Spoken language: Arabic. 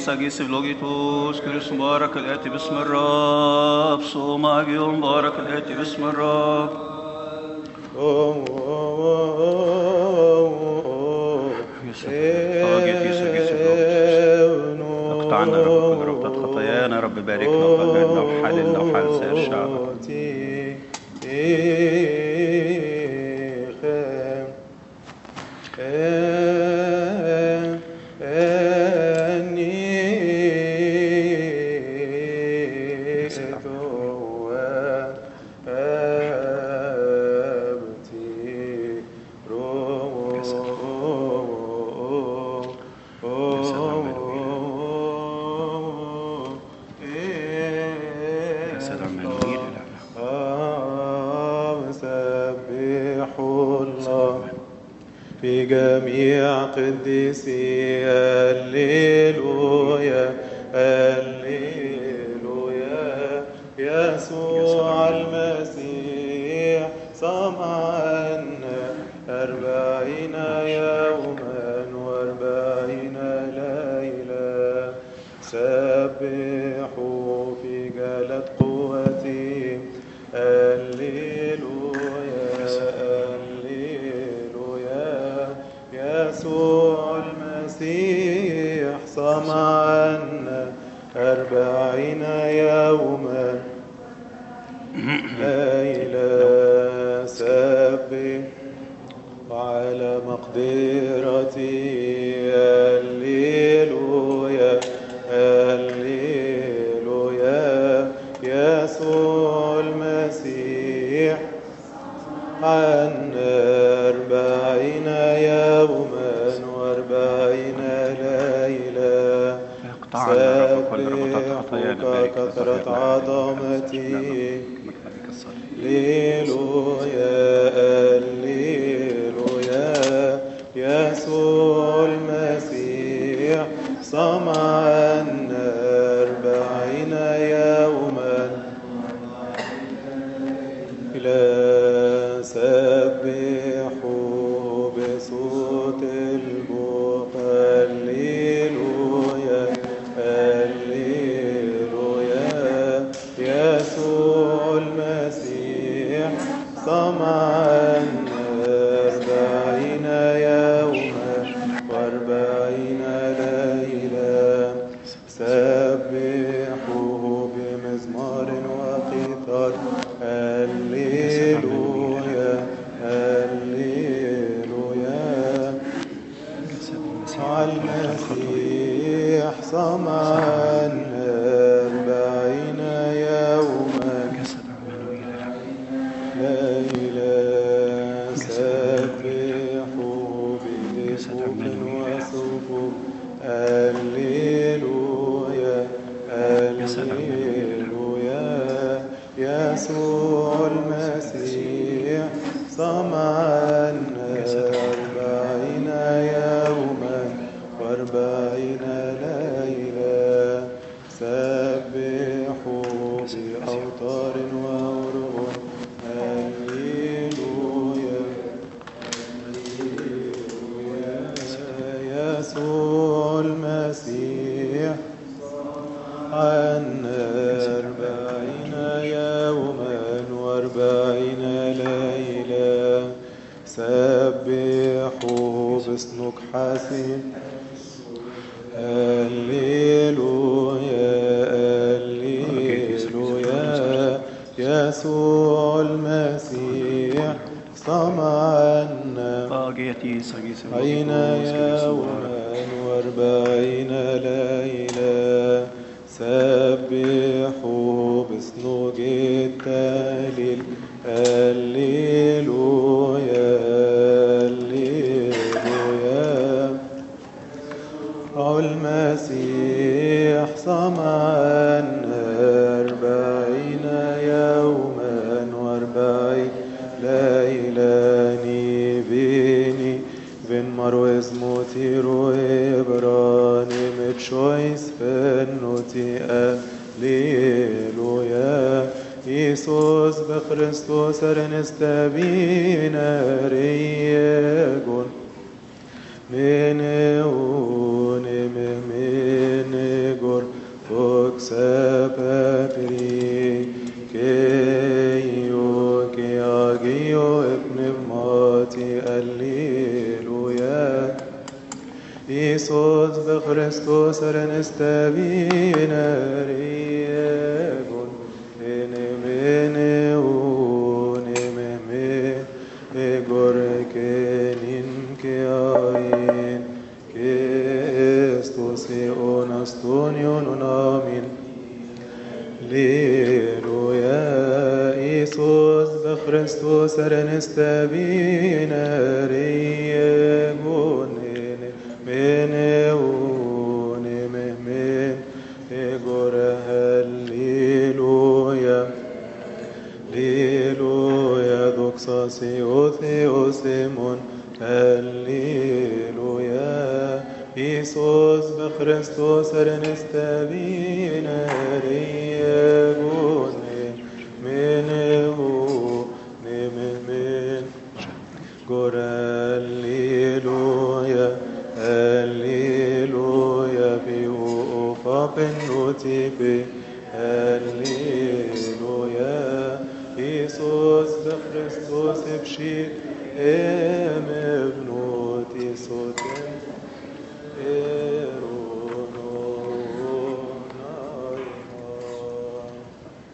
ساقيس فلوجيتوس كريس مبارك الآتي باسم الرب صوماجيو مبارك الآتي باسم الرب اقطعنا يا رب كل ربطة خطايانا يا رب باركنا وطهرنا وحللنا وحال سائر شعبك في جميع قديسي هللويا هللويا يسوع المسيح صام عنا 40 يوما و40 ليلة سبحوا في جلد قوتي هللويا يسوع المسيح صام عنا 40 يوما ليلة سبح وعلى مقدرتي هللويا هللويا يسوع المسيح عنا 40 يوما و40 ليلة سبحك كثرة عظمتي هللويا هللويا يسوع المسيح صام عنا 40 يوما سبحوا بصوت البوق هللويا هللويا يسوع المسيح صام عنا 40 يوما و40 ليلة سبحوه بمزمار وقيثار هللويا هللويا المسيح صام عنا 40 يوما ليلة سبحوا بذكر وسفور هللويا هللويا يسوع المسيح صام عنا 40 يوما و40 ليلة سبحوا بأوتار وأورغون هللويا يسوع المسيح عنا 40 يوما و40 ليلة سبحوا باسمك حسين هللويا هللويا يسوع المسيح صام عنا 40 يوما و40 ليلة سبحوا باسمك التهليل هللويا هللويا المسيح صام عنا 40 يوما و40 ليلة نيبيني بن مروز موتيرو إبراني متشويس فنوتي هللويا Iisus be Hristos ernestabineregon, mene unem mene doxa papiri, keio, keagio, pneumati, alleluia. Iisus de Christus renestevina riegun, enemene unememe, egorkenin keain, Christus eonastonion unamin. Alleluia. Iisus de Christus renestevina riegun, Meneune mehmen egora halleluia. Alleluia doxa theosemon halleluia. Iisus de Christus renestevina riegun meneune mehmen gora halleluia. Alleluia, piu fapenutipe, Alleluia. Iisus de Christus ebshit, emevnuti sotem,